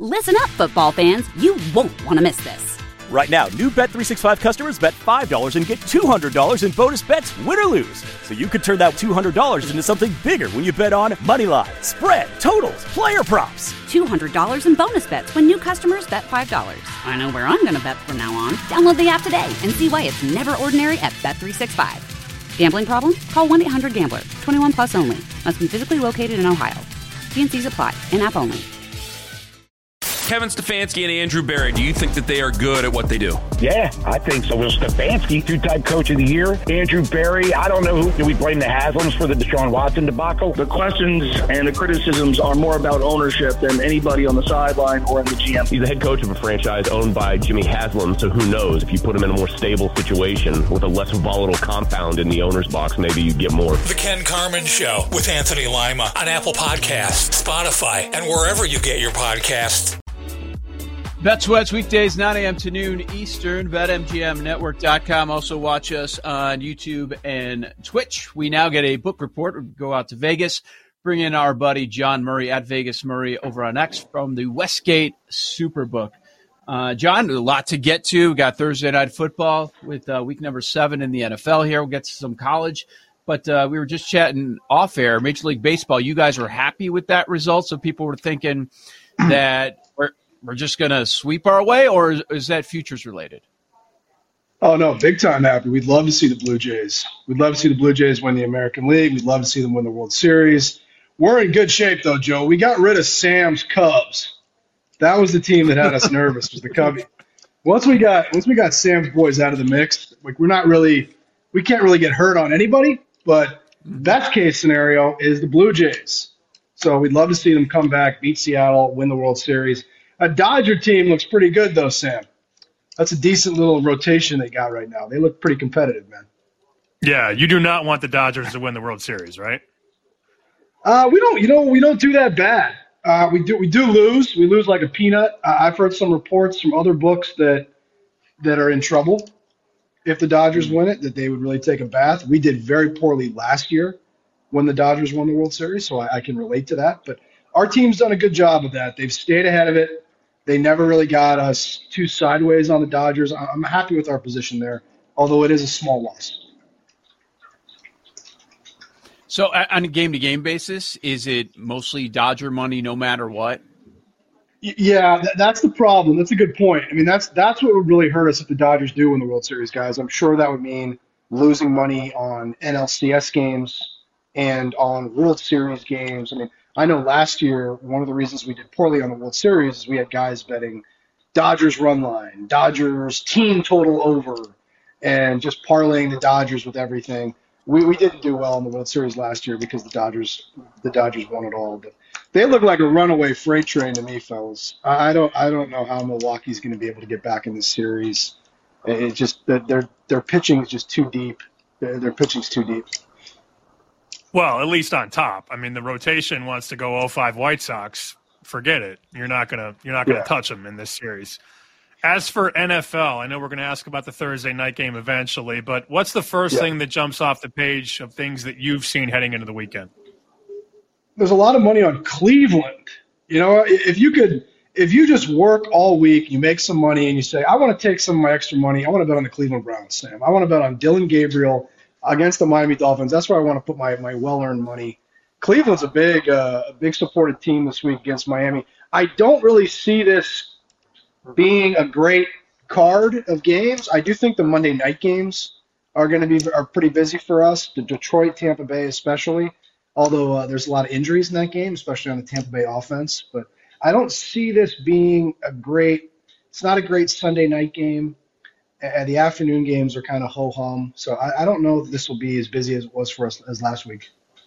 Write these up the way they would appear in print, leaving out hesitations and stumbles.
Listen up, football fans. You won't want to miss this. Right now, new Bet365 customers bet $5 and get $200 in bonus bets, win or lose. So you could turn that $200 into something bigger when you bet on moneyline, spread, totals, player props. $200 in bonus bets when new customers bet $5. I know where I'm going to bet from now on. Download the app today and see why it's never ordinary at Bet365. Gambling problem? Call 1-800-GAMBLER. 21 plus only. Must be physically located in Ohio. T&Cs apply. In-app only. Kevin Stefanski and Andrew Berry, do you think that they are good at what they do? Yeah, I think so. Well, Stefanski, two-time coach of the year. Andrew Berry, I don't know who. Do we blame the Haslams for the Deshaun Watson debacle? The questions and the criticisms are more about ownership than anybody on the sideline or in the GM. He's the head coach of a franchise owned by Jimmy Haslam, so who knows? If you put him in a more stable situation with a less volatile compound in the owner's box, maybe you get more. The Ken Carman Show with Anthony Lima on Apple Podcasts, Spotify, and wherever you get your podcasts. Bet Sweats weekdays, 9 a.m. to noon Eastern, BetMGMNetwork.com. Also watch us on YouTube and Twitch. We now get a book report. We go out to Vegas, bring in our buddy John Murray at Vegas Murray over on X from the Westgate Superbook. John, a lot to get to. We got Thursday Night Football with week number 7 in the NFL here. We'll get to some college. But we were just chatting off air. Major League Baseball, you guys were happy with that result? So people were thinking that we're just going to sweep our way, or is that futures related? Oh, no, big time happy. We'd love to see the Blue Jays. We'd love to see the Blue Jays win the American League. We'd love to see them win the World Series. We're in good shape, though, Joe. We got rid of Sam's Cubs. That was the team that had us nervous, was the Cubbies. Once we got Sam's boys out of the mix, like we can't really get hurt on anybody, but best case scenario is the Blue Jays. So we'd love to see them come back, beat Seattle, win the World Series. A Dodger team looks pretty good, though, Sam. That's a decent little rotation they got right now. They look pretty competitive, man. Yeah, you do not want the Dodgers to win the World Series, right? We don't do that bad. We do lose. We lose like a peanut. I've heard some reports from other books that are in trouble if the Dodgers win it, that they would really take a bath. We did very poorly last year when the Dodgers won the World Series, so I can relate to that. But our team's done a good job of that. They've stayed ahead of it. They never really got us too sideways on the Dodgers. I'm happy with our position there, although it is a small loss. So on a game-to-game basis, is it mostly Dodger money no matter what? Yeah, that's the problem. That's a good point. I mean, that's what would really hurt us if the Dodgers do win the World Series, guys. I'm sure that would mean losing money on NLCS games and on World Series games. I mean, I know last year, one of the reasons we did poorly on the World Series is we had guys betting Dodgers run line, Dodgers team total over, and just parlaying the Dodgers with everything. We didn't do well in the World Series last year because the Dodgers won it all. But they look like a runaway freight train to me, fellas. I don't know how Milwaukee's going to be able to get back in this series. It's just that their pitching is just too deep. Their pitching's too deep. Well, at least on top. I mean, the rotation wants to go 0-5 White Sox. Forget it. You're not gonna touch them in this series. As for NFL, I know we're going to ask about the Thursday night game eventually, but what's the first thing that jumps off the page of things that you've seen heading into the weekend? There's a lot of money on Cleveland. You know, if you just work all week, you make some money, and you say, I want to take some of my extra money. I want to bet on the Cleveland Browns, Sam. I want to bet on Dylan Gabriel against the Miami Dolphins. That's where I want to put my well-earned money. Cleveland's a big supported team this week against Miami. I don't really see this being a great card of games. I do think the Monday night games are pretty busy for us. The Detroit, Tampa Bay especially, although there's a lot of injuries in that game, especially on the Tampa Bay offense. But I don't see this being it's not a great Sunday night game. The afternoon games are kind of ho-hum. So I don't know if this will be as busy as it was for us as last week.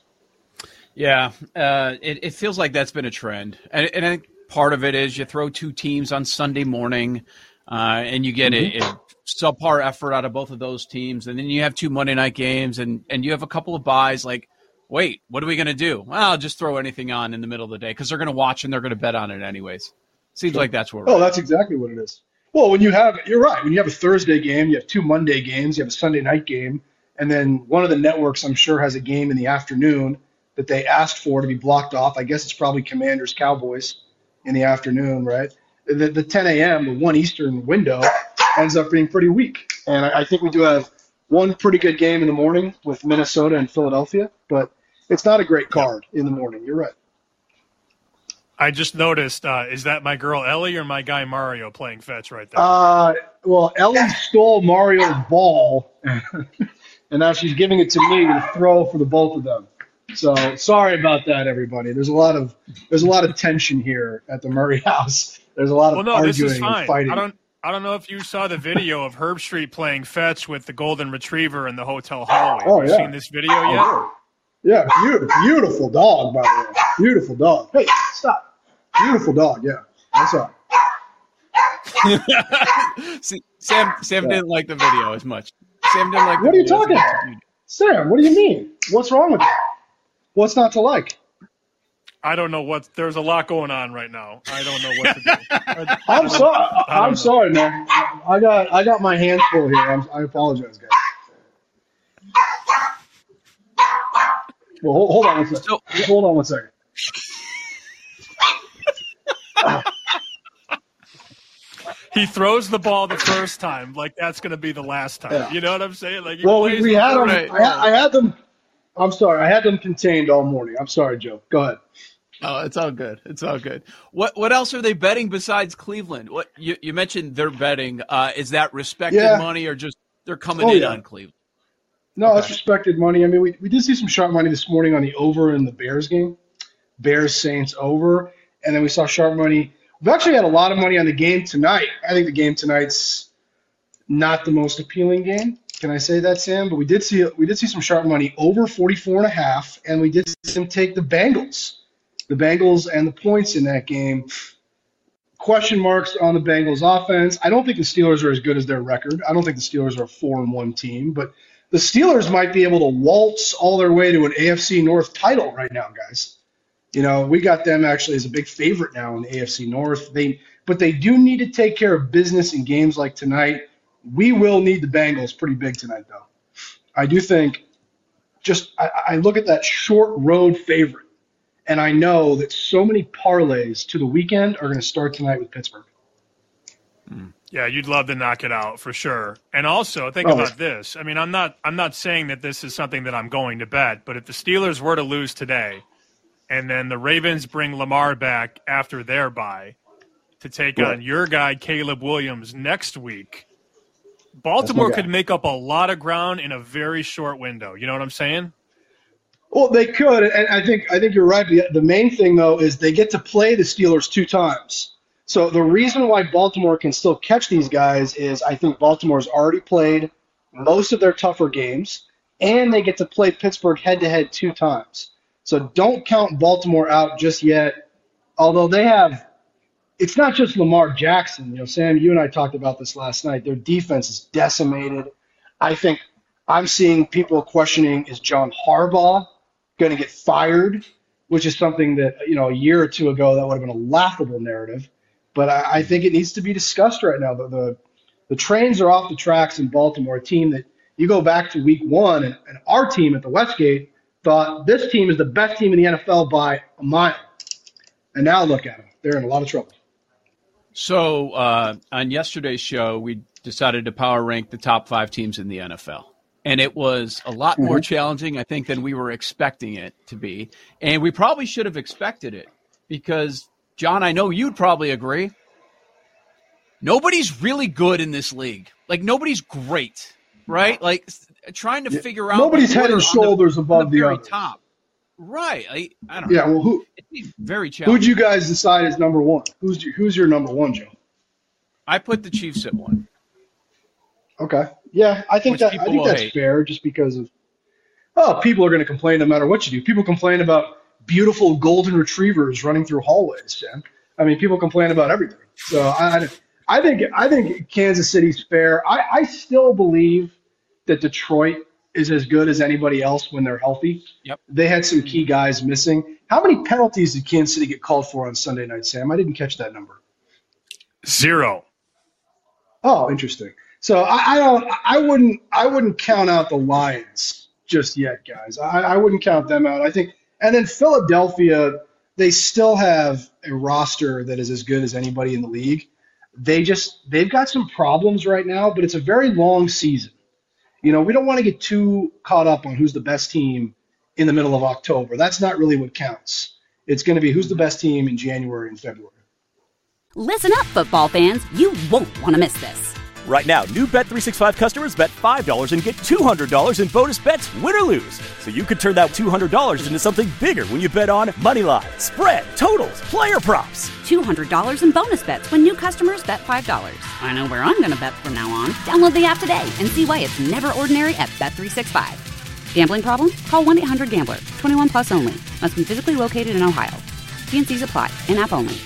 Yeah, it feels like that's been a trend. And I think part of it is you throw two teams on Sunday morning and you get a subpar effort out of both of those teams. And then you have two Monday night games and you have a couple of buys like, wait, what are we going to do? Well, I'll just throw anything on in the middle of the day because they're going to watch and they're going to bet on it anyways. Seems like that's where we're at. That's exactly what it is. Well, you're right. When you have a Thursday game, you have two Monday games, you have a Sunday night game, and then one of the networks, I'm sure, has a game in the afternoon that they asked for to be blocked off. I guess it's probably Commanders Cowboys. in the afternoon, right? The 10 a.m., the 1 Eastern window ends up being pretty weak. And I think we do have one pretty good game in the morning with Minnesota and Philadelphia, but it's not a great card in the morning. You're right. I just noticed, is that my girl Ellie or my guy Mario playing fetch right there? Well, Ellie stole Mario's ball, and now she's giving it to me to throw for the both of them. So sorry about that, everybody. There's a lot of tension here at the Murray house. There's a lot of arguing and fighting. I don't know if you saw the video of Herb Street playing fetch with the golden retriever in the hotel hallway. Have you seen this video yet? Yeah, beautiful dog, by the way. Beautiful dog. Hey, stop. Beautiful dog, yeah. I saw it. See, Sam didn't like the video as much. Sam didn't like the What are you video talking about? Sam, what do you mean? What's wrong with that? What's not to like? I don't know there's a lot going on right now. I don't know what to do. I'm sorry, man. I got my hands full here. I apologize, guys. Well, hold on one second. Hold on one second. He throws the ball the first time, like that's going to be the last time. Yeah. You know what I'm saying? Like we had them. I had them. I'm sorry. I had them contained all morning. I'm sorry, Joe. Go ahead. Oh, it's all good. It's all good. What else are they betting besides Cleveland? What you mentioned they're betting. Is that respected money or just they're coming in on Cleveland? No, it's respected money. I mean, we did see some sharp money this morning on the over in the Bears game. Bears-Saints over. And then we saw sharp money. We've actually had a lot of money on the game tonight. I think the game tonight's not the most appealing game. Can I say that, Sam? But we did see some sharp money over 44.5, and we did see them take the Bengals and the points in that game. Question marks on the Bengals offense. I don't think the Steelers are as good as their record. I don't think the Steelers are a 4-1 team, but the Steelers might be able to waltz all their way to an AFC North title right now, guys. You know, we got them actually as a big favorite now in the AFC North. But they do need to take care of business in games like tonight. We will need the Bengals pretty big tonight, though. I do think I look at that short road favorite, and I know that so many parlays to the weekend are going to start tonight with Pittsburgh. Yeah, you'd love to knock it out for sure. And also, think about this. I mean, I'm not saying that this is something that I'm going to bet, but if the Steelers were to lose today, and then the Ravens bring Lamar back after their bye to take on your guy Caleb Williams next week, Baltimore could make up a lot of ground in a very short window. You know what I'm saying? Well, they could, and I think you're right. The main thing, though, is they get to play the Steelers 2 times. So the reason why Baltimore can still catch these guys is I think Baltimore's already played most of their tougher games, and they get to play Pittsburgh head-to-head 2 times. So don't count Baltimore out just yet, although they have – it's not just Lamar Jackson. You know, Sam, you and I talked about this last night. Their defense is decimated. I think I'm seeing people questioning, is John Harbaugh going to get fired, which is something that, you know, a year or two ago that would have been a laughable narrative. But I think it needs to be discussed right now. The trains are off the tracks in Baltimore, a team that you go back to week 1, and our team at the Westgate thought this team is the best team in the NFL by a mile. And now look at them. They're in a lot of trouble. So on yesterday's show, we decided to power rank the top 5 teams in the NFL. And it was a lot more challenging, I think, than we were expecting it to be. And we probably should have expected it because, John, I know you'd probably agree. Nobody's really good in this league. Like, nobody's great, right? Like, trying to figure out. Nobody's head and shoulders above the very others. Top. Right. I don't know. Yeah, well, it's very challenging. Who'd you guys decide is number 1? Who's your number 1, Joe? I put the Chiefs at 1. Okay. Yeah, I think that's fair just because of people are going to complain no matter what you do. People complain about beautiful golden retrievers running through hallways, Sam. I mean, people complain about everything. So I think Kansas City's fair. I still believe that Detroit is as good as anybody else when they're healthy. Yep. They had some key guys missing. How many penalties did Kansas City get called for on Sunday night, Sam? I didn't catch that number. 0. Oh, interesting. So I wouldn't count out the Lions just yet, guys. I wouldn't count them out. I think, and then Philadelphia, they still have a roster that is as good as anybody in the league. They've got some problems right now, but it's a very long season. We don't want to get too caught up on who's the best team in the middle of October. That's not really what counts. It's going to be who's the best team in January and February. Listen up, football fans. You won't want to miss this. Right now, new Bet365 customers bet $5 and get $200 in bonus bets, win or lose. So you could turn that $200 into something bigger when you bet on moneyline, spread, totals, player props. $200 in bonus bets when new customers bet $5. I know where I'm going to bet from now on. Download the app today and see why it's never ordinary at Bet365. Gambling problem? Call 1-800-GAMBLER. 21 plus only. Must be physically located in Ohio. T&Cs apply. In-app only.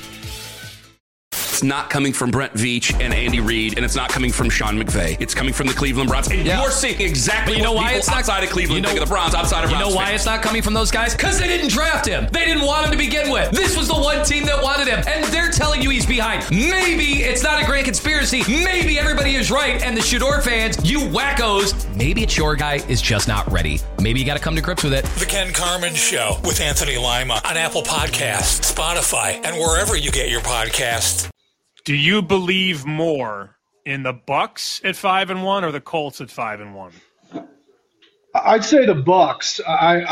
It's not coming from Brent Veach and Andy Reid, and it's not coming from Sean McVay. It's coming from the Cleveland Browns. And you're seeing exactly what people outside of Cleveland think of the Browns, outside of Browns. You know why it's not coming from those guys? Because they didn't draft him. They didn't want him to begin with. This was the one team that wanted him, and they're telling you he's behind. Maybe it's not a grand conspiracy. Maybe everybody is right, and the Shador fans, you wackos, maybe it's your guy is just not ready. Maybe you got to come to grips with it. The Ken Carman Show with Anthony Lima on Apple Podcasts, Spotify, and wherever you get your podcasts. Do you believe more in the Bucs at 5-1 or the Colts at 5-1? I'd say the Bucs.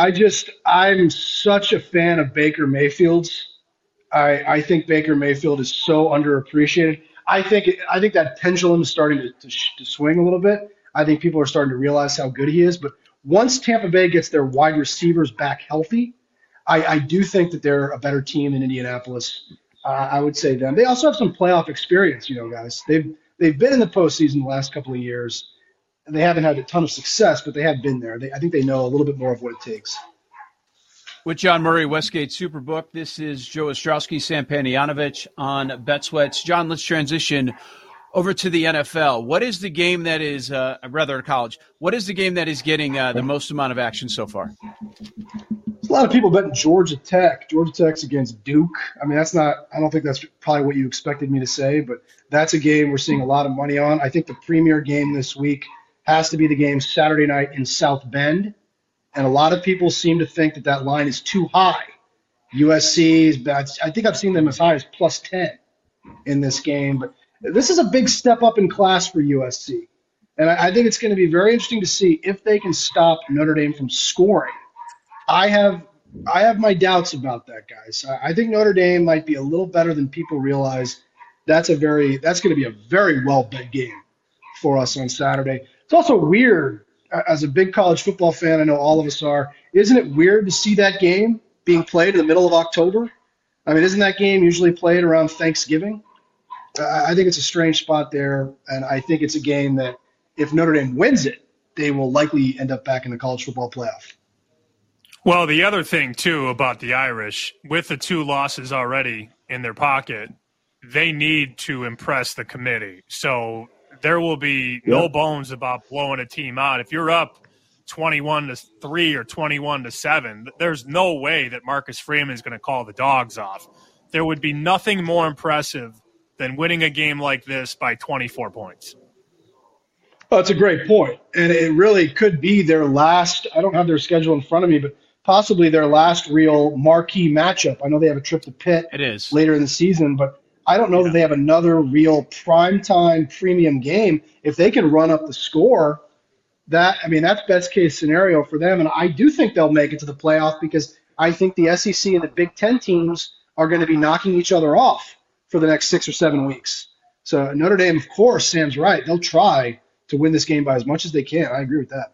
I'm such a fan of Baker Mayfield's. I think Baker Mayfield is so underappreciated. I think that pendulum is starting to swing a little bit. I think people are starting to realize how good he is. But once Tampa Bay gets their wide receivers back healthy, I do think that they're a better team than Indianapolis. I would say them. They also have some playoff experience, guys. They've been in the postseason the last couple of years. They haven't had a ton of success, but they have been there. I think they know a little bit more of what it takes. With John Murray, Westgate Superbook, this is Joe Ostrowski, Sam Panayonovich on BetSweats. John, let's transition over to the NFL. What is the game that is, rather college, what is the game that is getting the most amount of action so far? There's a lot of people betting Georgia Tech. Georgia Tech's against Duke. I mean, I don't think that's probably what you expected me to say, but that's a game we're seeing a lot of money on. I think the premier game this week has to be the game Saturday night in South Bend. And a lot of people seem to think that line is too high. USC, I think I've seen them as high as plus 10 in this game. But this is a big step up in class for USC. And I think it's going to be very interesting to see if they can stop Notre Dame from scoring. I have my doubts about that, guys. I think Notre Dame might be a little better than people realize. That's going to be a very well bet game for us on Saturday. It's also weird, as a big college football fan, I know all of us are. Isn't it weird to see that game being played in the middle of October? I mean, isn't that game usually played around Thanksgiving? I think it's a strange spot there, and I think it's a game that if Notre Dame wins it, they will likely end up back in the college football playoff. Well, the other thing, too, about the Irish, with the 2 losses already in their pocket, they need to impress the committee. So there will be no bones about blowing a team out. If you're up 21-3 or 21-7, there's no way that Marcus Freeman is going to call the dogs off. There would be nothing more impressive than winning a game like this by 24 points. Oh, that's a great point. And it really could be their last – I don't have their schedule in front of me, but possibly their last real marquee matchup. I know they have a trip to Pitt later in the season, but I don't know that they have another real primetime premium game. If they can run up the score, that's best case scenario for them. And I do think they'll make it to the playoff because I think the SEC and the Big Ten teams are going to be knocking each other off for the next 6 or 7 weeks. So Notre Dame, of course, Sam's right. They'll try to win this game by as much as they can. I agree with that.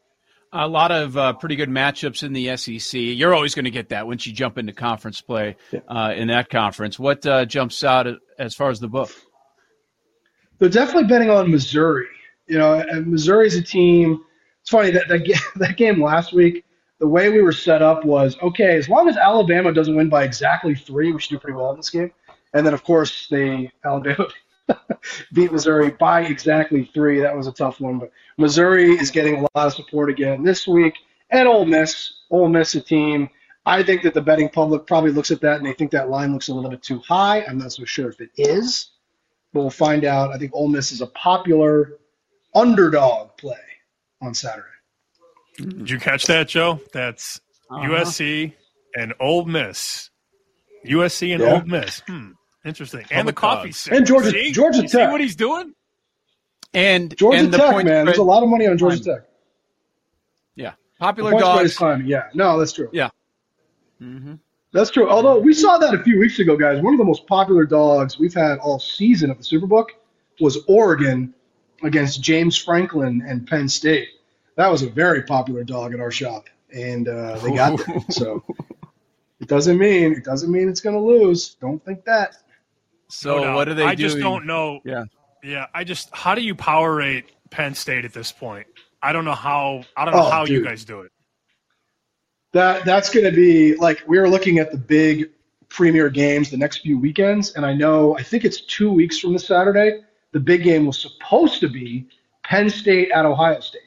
A lot of pretty good matchups in the SEC. You're always going to get that once you jump into conference play in that conference. What jumps out as far as the book? They're definitely betting on Missouri. And Missouri's a team. It's funny that game last week, the way we were set up was, okay, as long as Alabama doesn't win by exactly 3, we should do pretty well in this game. And then, of course, Alabama beat Missouri by exactly 3. That was a tough one. But Missouri is getting a lot of support again this week. And Ole Miss. Ole Miss, a team. I think that the betting public probably looks at that and they think that line looks a little bit too high. I'm not so sure if it is. But we'll find out. I think Ole Miss is a popular underdog play on Saturday. Did you catch that, Joe? That's USC and Ole Miss USC and Ole Miss. Interesting. And the coffee stick. And Georgia Tech. See what he's doing? And Georgia and the Tech, point man. spread, There's a lot of money on Georgia Tech. Yeah. Popular the point spread dogs. is climbing. Yeah. No, that's true. Yeah. Mm-hmm. That's true. Although we saw that a few weeks ago, guys. One of the most popular dogs we've had all season at the Superbook was Oregon against James Franklin and Penn State. That was a very popular dog at our shop, and they got there. So it doesn't mean it's going to lose. Don't think that. So what are they doing? I just don't know. Yeah. Yeah. How do you power rate Penn State at this point? I don't know how you guys do it. That's going to be like we were looking at the big premier games the next few weekends, and I think it's 2 weeks from this Saturday. The big game was supposed to be Penn State at Ohio State.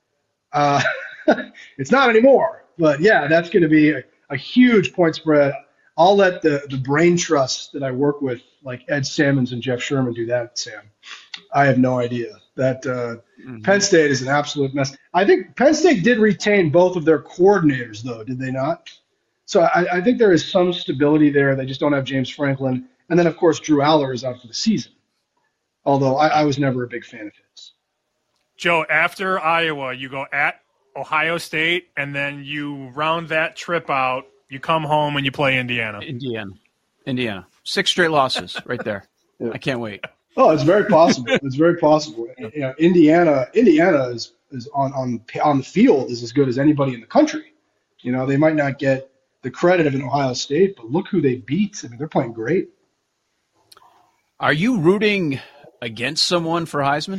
It's not anymore, but yeah, that's going to be a huge point spread. I'll let the brain trusts that I work with, like Ed Salmons and Jeff Sherman, do that, Sam. I have no idea. That Penn State is an absolute mess. I think Penn State did retain both of their coordinators, though, did they not? So I think there is some stability there. They just don't have James Franklin. And then, of course, Drew Aller is out for the season, although I was never a big fan of his. Joe, after Iowa, you go at Ohio State, and then you round that trip out. You come home and you play Indiana. Indiana. 6 straight losses right there. Yeah. I can't wait. Oh, it's very possible. It's very possible. You know, Indiana is on the field is as good as anybody in the country. You know, they might not get the credit of an Ohio State, but look who they beat. I mean, they're playing great. Are you rooting against someone for Heisman?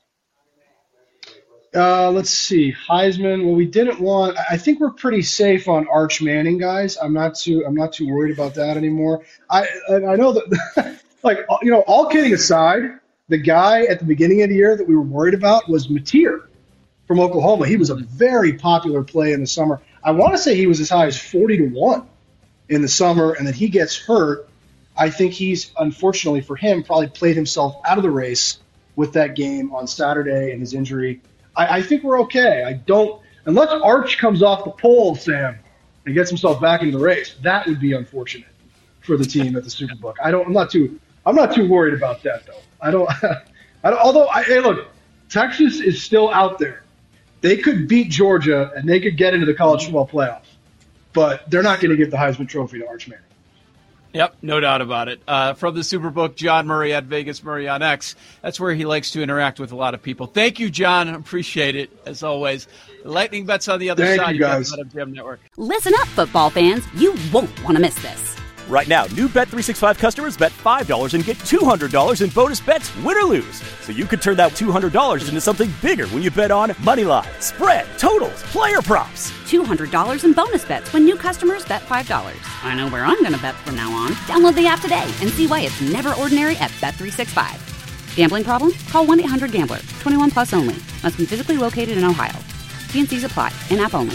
Let's see. Heisman. Well, we didn't want. I think we're pretty safe on Arch Manning, guys. I'm not too worried about that anymore. I know that. Like, you know, all kidding aside, the guy at the beginning of the year that we were worried about was Mateer from Oklahoma. He was a very popular play in the summer. I want to say he was as high as 40-1 in the summer, and then he gets hurt. I think he's, unfortunately for him, probably played himself out of the race with that game on Saturday and his injury. I think we're okay. Unless Arch comes off the pole, Sam, and gets himself back into the race, that would be unfortunate for the team at the Superbook. I'm not too worried about that, though. Although, look, Texas is still out there. They could beat Georgia, and they could get into the college football playoff. But they're not going to give the Heisman Trophy to Arch Manning. Yep, no doubt about it. From the Superbook, John Murray at Vegas Murray on X. That's where he likes to interact with a lot of people. Thank you, John. Appreciate it, as always. Lightning Bets on the other side. Thank you, guys. Got the BetMGM Network. Listen up, football fans. You won't want to miss this. Right now, new Bet365 customers bet $5 and get $200 in bonus bets, win or lose. So you could turn that $200 into something bigger when you bet on moneyline, spread, totals, player props. $200 in bonus bets when new customers bet $5. I know where I'm going to bet from now on. Download the app today and see why it's never ordinary at Bet365. Gambling problem? Call 1-800-GAMBLER. 21 plus only. Must be physically located in Ohio. T&Cs apply. In-app only.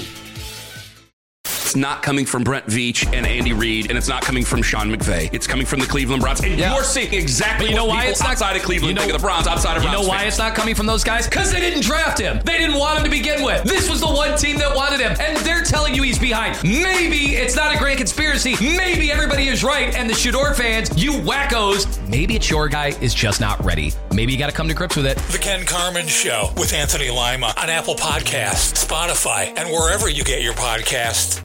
It's not coming from Brent Veach and Andy Reid, and it's not coming from Sean McVay. It's coming from the Cleveland Browns. And you're seeing exactly what people outside of Cleveland think of the Browns, outside of Browns. You know why fans. it's not coming from those guys? Because they didn't draft him. They didn't want him to begin with. This was the one team that wanted him, and they're telling you he's behind. Maybe it's not a grand conspiracy. Maybe everybody is right, and the Shador fans, you wackos, maybe it's your guy is just not ready. Maybe you got to come to grips with it. The Ken Carman Show with Anthony Lima on Apple Podcasts, Spotify, and wherever you get your podcasts.